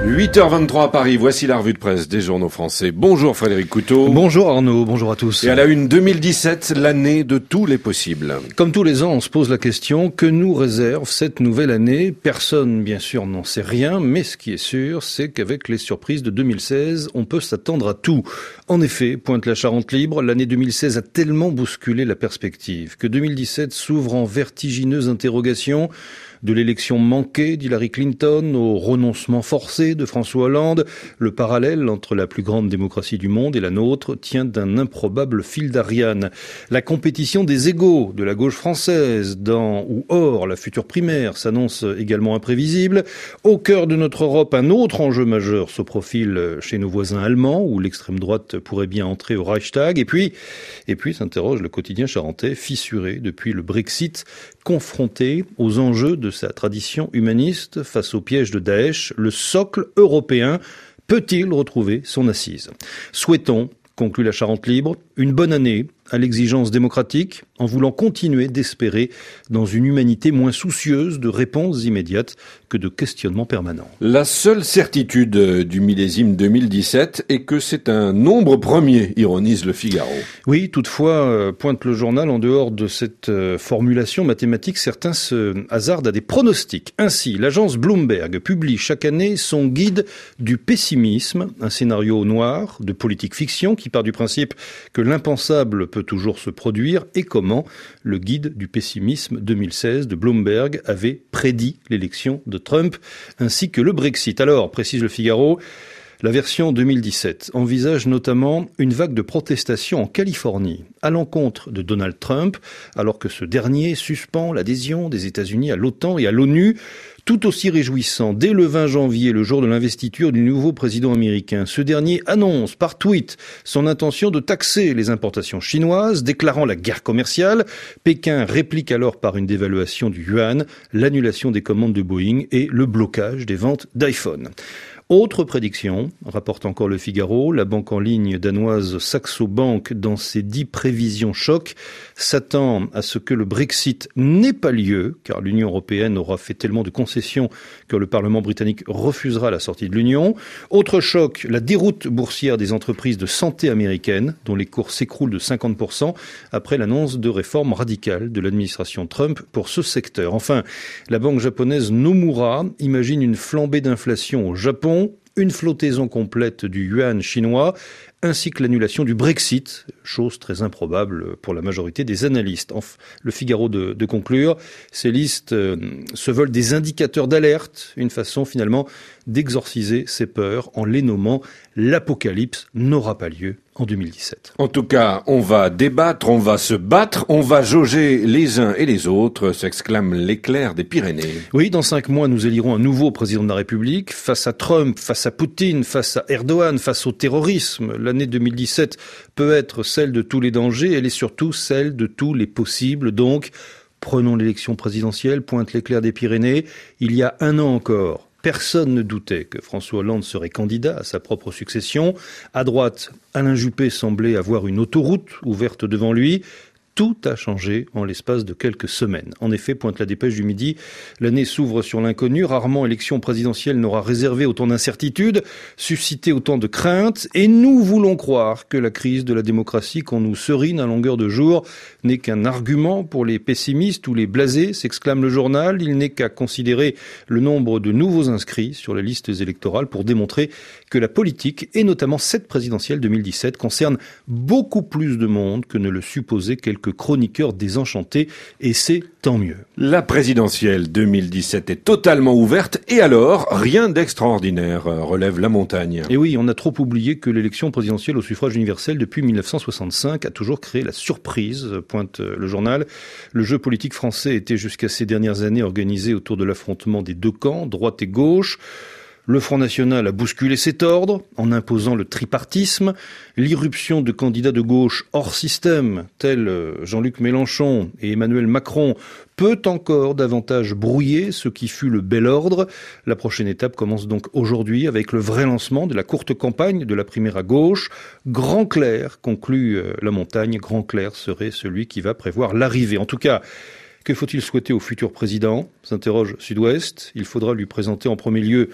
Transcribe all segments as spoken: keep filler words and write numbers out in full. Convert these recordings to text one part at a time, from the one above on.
huit heures vingt-trois à Paris, voici la revue de presse des journaux français. Bonjour Frédéric Couteau. Bonjour Arnaud, bonjour à tous. Et à la une deux mille dix-sept, l'année de tous les possibles. Comme tous les ans, on se pose la question, que nous réserve cette nouvelle année ? Personne, bien sûr, n'en sait rien, mais ce qui est sûr, c'est qu'avec les surprises de deux mille seize, on peut s'attendre à tout. En effet, pointe la Charente libre, l'année deux mille seize a tellement bousculé la perspective que deux mille dix-sept s'ouvre en vertigineuse interrogation. De l'élection manquée d'Hillary Clinton au renoncement forcé de François Hollande, le parallèle entre la plus grande démocratie du monde et la nôtre tient d'un improbable fil d'Ariane. La compétition des égaux de la gauche française dans ou hors la future primaire s'annonce également imprévisible. Au cœur de notre Europe, un autre enjeu majeur se profile chez nos voisins allemands, où l'extrême droite pourrait bien entrer au Reichstag. Et puis, et puis s'interroge le quotidien charentais, fissuré depuis le Brexit, confronté aux enjeux de sa tradition humaniste face au piège de Daesh. Le socle européen peut-il retrouver son assise ? Souhaitons, conclut la Charente libre, une bonne année à l'exigence démocratique, en voulant continuer d'espérer dans une humanité moins soucieuse de réponses immédiates que de questionnements permanents. La seule certitude du millésime deux mille dix-sept est que c'est un nombre premier, ironise le Figaro. Oui, toutefois, pointe le journal, en dehors de cette formulation mathématique, certains se hasardent à des pronostics. Ainsi, l'agence Bloomberg publie chaque année son guide du pessimisme, un scénario noir de politique fiction qui part du principe que l'impensable peut toujours se produire, et comment le guide du pessimisme deux mille seize de Bloomberg avait prédit l'élection de Trump ainsi que le Brexit. Alors, précise le Figaro, la version deux mille dix-sept envisage notamment une vague de protestations en Californie à l'encontre de Donald Trump, alors que ce dernier suspend l'adhésion des États-Unis à l'OTAN et à l'ONU. Tout aussi réjouissant, dès le vingt janvier, le jour de l'investiture du nouveau président américain, ce dernier annonce par tweet son intention de taxer les importations chinoises, déclarant la guerre commerciale. Pékin réplique alors par une dévaluation du yuan, l'annulation des commandes de Boeing et le blocage des ventes d'iPhone. Autre prédiction, rapporte encore le Figaro, la banque en ligne danoise Saxo Bank, dans ses dix prévisions choc, s'attend à ce que le Brexit n'ait pas lieu, car l'Union européenne aura fait tellement de concessions que le Parlement britannique refusera la sortie de l'Union. Autre choc, la déroute boursière des entreprises de santé américaines, dont les cours s'écroulent de cinquante pour cent après l'annonce de réformes radicales de l'administration Trump pour ce secteur. Enfin, la banque japonaise Nomura imagine une flambée d'inflation au Japon, une flottaison complète du yuan chinois, ainsi que l'annulation du Brexit, chose très improbable pour la majorité des analystes. Enfin, le Figaro de, de conclure, ces listes euh, se veulent des indicateurs d'alerte, une façon finalement d'exorciser ces peurs en les nommant « l'apocalypse n'aura pas lieu ». En deux mille dix-sept. En tout cas, on va débattre, on va se battre, on va jauger les uns et les autres, s'exclame l'éclair des Pyrénées. Oui, dans cinq mois, nous élirons un nouveau président de la République. Face à Trump, face à Poutine, face à Erdogan, face au terrorisme, l'année deux mille dix-sept peut être celle de tous les dangers, elle est surtout celle de tous les possibles. Donc, prenons l'élection présidentielle, pointe l'éclair des Pyrénées. Il y a un an encore, personne ne doutait que François Hollande serait candidat à sa propre succession. À droite, Alain Juppé semblait avoir une autoroute ouverte devant lui. Tout a changé en l'espace de quelques semaines. En effet, pointe la dépêche du Midi, l'année s'ouvre sur l'inconnu. Rarement l'élection présidentielle n'aura réservé autant d'incertitudes, suscité autant de craintes. Et nous voulons croire que la crise de la démocratie qu'on nous serine à longueur de jour n'est qu'un argument pour les pessimistes ou les blasés, s'exclame le journal. Il n'est qu'à considérer le nombre de nouveaux inscrits sur les listes électorales pour démontrer que la politique, et notamment cette présidentielle deux mille dix-sept, concerne beaucoup plus de monde que ne le supposaient quelques chroniqueurs désenchantés, et c'est tant mieux. La présidentielle deux mille dix-sept est totalement ouverte, et alors, rien d'extraordinaire, relève la montagne. Et oui, on a trop oublié que l'élection présidentielle au suffrage universel depuis mille neuf cent soixante-cinq a toujours créé la surprise, pointe le journal. Le jeu politique français était jusqu'à ces dernières années organisé autour de l'affrontement des deux camps, droite et gauche. Le Front National a bousculé cet ordre en imposant le tripartisme. L'irruption de candidats de gauche hors système, tels Jean-Luc Mélenchon et Emmanuel Macron, peut encore davantage brouiller ce qui fut le bel ordre. La prochaine étape commence donc aujourd'hui avec le vrai lancement de la courte campagne de la primaire à gauche. Grand Clair, conclut la montagne, Grand Clair serait celui qui va prévoir l'arrivée. En tout cas, que faut-il souhaiter au futur président ? S'interroge Sud-Ouest. Il faudra lui présenter en premier lieu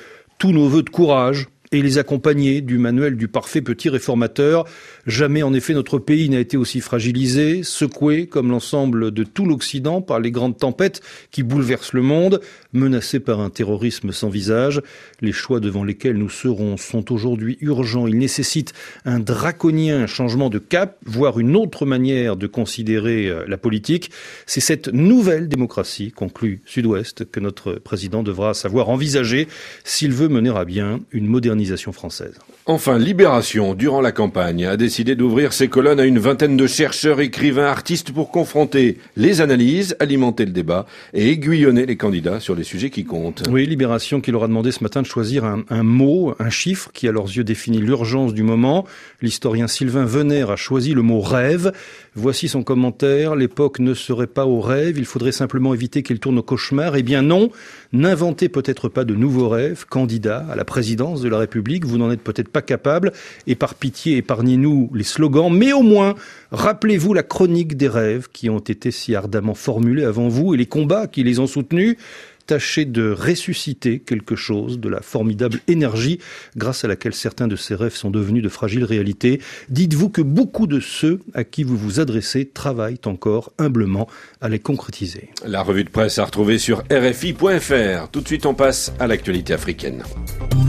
tous nos vœux de courage et les accompagner du manuel du parfait petit réformateur. Jamais, en effet, notre pays n'a été aussi fragilisé, secoué, comme l'ensemble de tout l'Occident, par les grandes tempêtes qui bouleversent le monde, menacé par un terrorisme sans visage. Les choix devant lesquels nous serons sont aujourd'hui urgents. Ils nécessitent un draconien changement de cap, voire une autre manière de considérer la politique. C'est cette nouvelle démocratie, conclut Sud-Ouest, que notre président devra savoir envisager s'il veut mener à bien une modernisation française. Enfin, Libération, durant la campagne, a décidé d'ouvrir ses colonnes à une vingtaine de chercheurs, écrivains, artistes pour confronter les analyses, alimenter le débat et aiguillonner les candidats sur les sujets qui comptent. Oui, Libération qui leur a demandé ce matin de choisir un, un mot, un chiffre qui à leurs yeux définit l'urgence du moment. L'historien Sylvain Venère a choisi le mot rêve. Voici son commentaire. L'époque ne serait pas au rêve, il faudrait simplement éviter qu'il tourne au cauchemar. Eh bien non, n'inventez peut-être pas de nouveaux rêves. Candidat à la présidence de la République, vous n'en êtes peut-être pas capable, et par pitié, épargnez-nous les slogans, mais au moins, rappelez-vous la chronique des rêves qui ont été si ardemment formulés avant vous et les combats qui les ont soutenus. Tâchez de ressusciter quelque chose de la formidable énergie grâce à laquelle certains de ces rêves sont devenus de fragiles réalités. Dites-vous que beaucoup de ceux à qui vous vous adressez travaillent encore humblement à les concrétiser. La revue de presse à retrouver sur R F I point F R. Tout de suite, on passe à l'actualité africaine.